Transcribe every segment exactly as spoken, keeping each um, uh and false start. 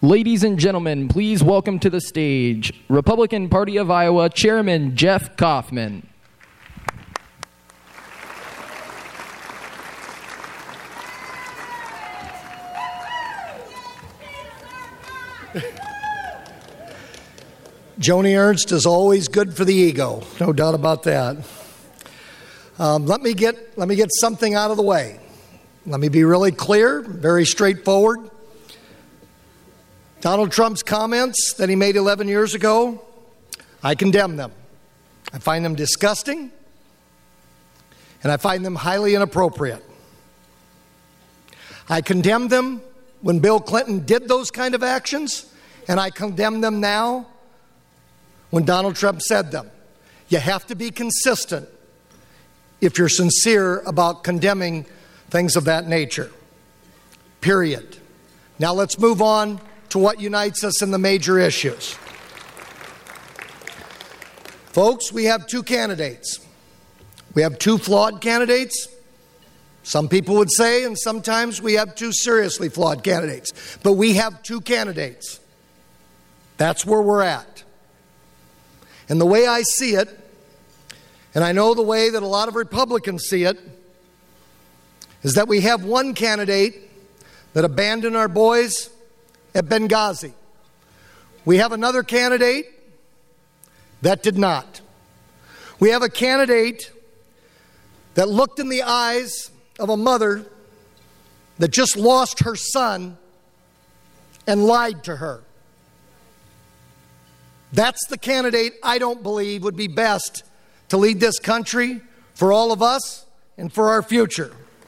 Ladies and gentlemen, please welcome to the stage Republican Party of Iowa Chairman Jeff Kaufman. Joni Ernst is always good for the ego, no doubt about that. Um, let me get let me get something out of the way. Let me be really clear, very straightforward. Donald Trump's comments that he made eleven years ago, I condemn them. I find them disgusting, and I find them highly inappropriate. I condemn them when Bill Clinton did those kind of actions, and I condemn them now when Donald Trump said them. You have to be consistent if you're sincere about condemning things of that nature. Period. Now let's move on to what unites us in the major issues. Folks, we have two candidates. We have two flawed candidates. Some people would say, and sometimes we have two seriously flawed candidates. But we have two candidates. That's where we're at. And the way I see it, and I know the way that a lot of Republicans see it, is that we have one candidate that abandoned our boys at Benghazi. We have another candidate that did not. We have a candidate that looked in the eyes of a mother that just lost her son and lied to her. That's the candidate I don't believe would be best to lead this country for all of us and for our future.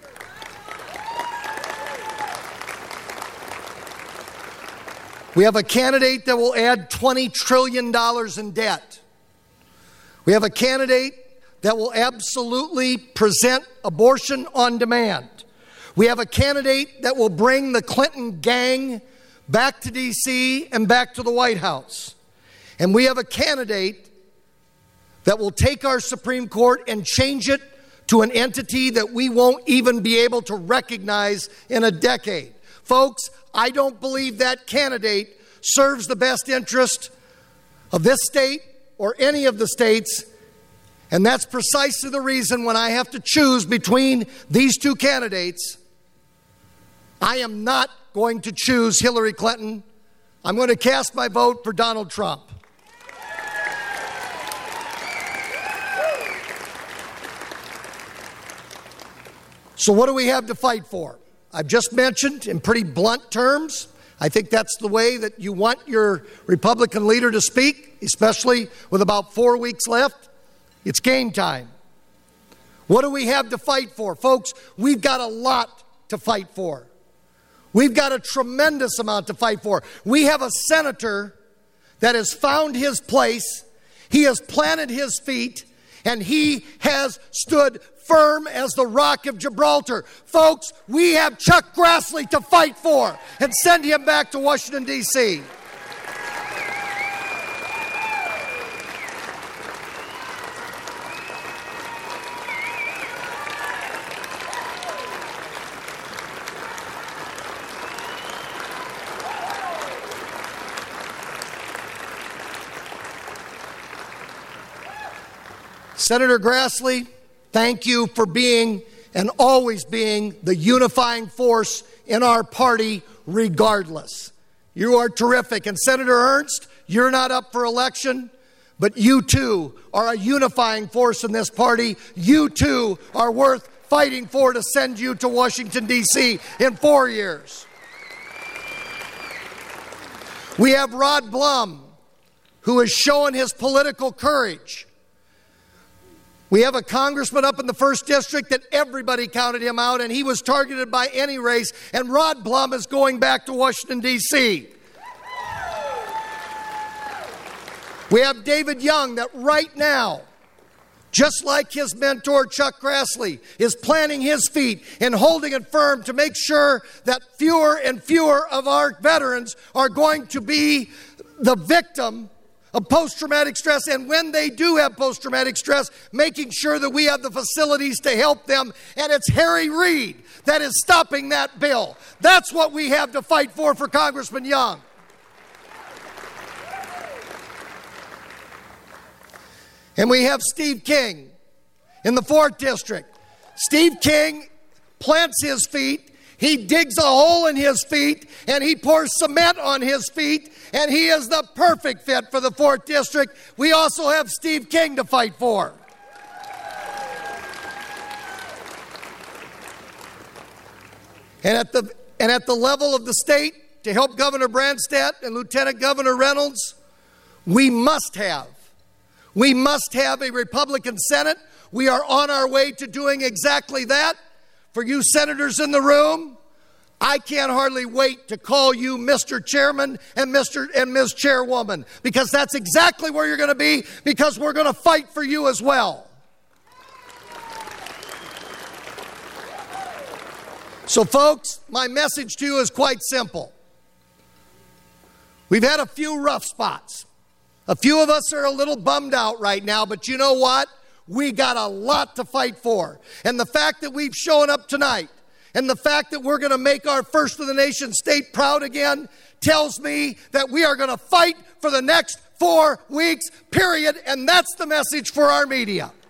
We have a candidate that will add twenty trillion dollars in debt. We have a candidate that will absolutely present abortion on demand. We have a candidate that will bring the Clinton gang back to D C and back to the White House. And we have a candidate that will take our Supreme Court and change it to an entity that we won't even be able to recognize in a decade. Folks, I don't believe that candidate serves the best interest of this state or any of the states. And that's precisely the reason when I have to choose between these two candidates, I am not going to choose Hillary Clinton. I'm going to cast my vote for Donald Trump. So what do we have to fight for? I've just mentioned in pretty blunt terms, I think that's the way that you want your Republican leader to speak, especially with about four weeks left. It's game time. What do we have to fight for? Folks, we've got a lot to fight for. We've got a tremendous amount to fight for. We have a senator that has found his place, he has planted his feet, and he has stood firm as the Rock of Gibraltar. Folks, we have Chuck Grassley to fight for and send him back to Washington, D C Senator Grassley, thank you for being and always being the unifying force in our party regardless. You are terrific. And Senator Ernst, you're not up for election, but you too are a unifying force in this party. You too are worth fighting for to send you to Washington, D C in four years. We have Rod Blum, who has shown his political courage. We have a congressman up in the first district that everybody counted him out, and he was targeted by any race, and Rod Blum is going back to Washington, D C We have David Young that right now, just like his mentor Chuck Grassley, is planting his feet and holding it firm to make sure that fewer and fewer of our veterans are going to be the victim of post-traumatic stress, and when they do have post-traumatic stress, making sure that we have the facilities to help them. And it's Harry Reid that is stopping that bill. That's what we have to fight for for Congressman Young. And we have Steve King in the fourth District. Steve King plants his feet, he digs a hole in his feet, and he pours cement on his feet, and he is the perfect fit for the fourth District. We also have Steve King to fight for. And at the and at the level of the state, to help Governor Branstad and Lieutenant Governor Reynolds, we must have, we must have a Republican Senate. We are on our way to doing exactly that. For you senators in the room, I can't hardly wait to call you Mister Chairman and Mister and Miz Chairwoman, because that's exactly where you're going to be, because we're going to fight for you as well. So, folks, my message to you is quite simple. We've had a few rough spots. A few of us are a little bummed out right now, but you know what? We got a lot to fight for. And the fact that we've shown up tonight, and the fact that we're going to make our first of the nation state proud again, tells me that we are going to fight for the next four weeks, period. And that's the message for our media.